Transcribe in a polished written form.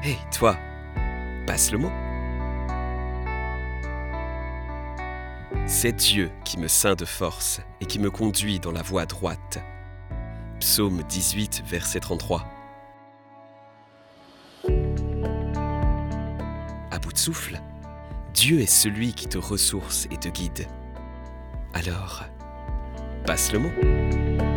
Hé, toi, passe le mot. C'est Dieu qui me ceint de force et qui me conduit dans la voie droite. Psaume 18, verset 33. À bout de souffle, Dieu est celui qui te ressource et te guide. Alors, passe le mot.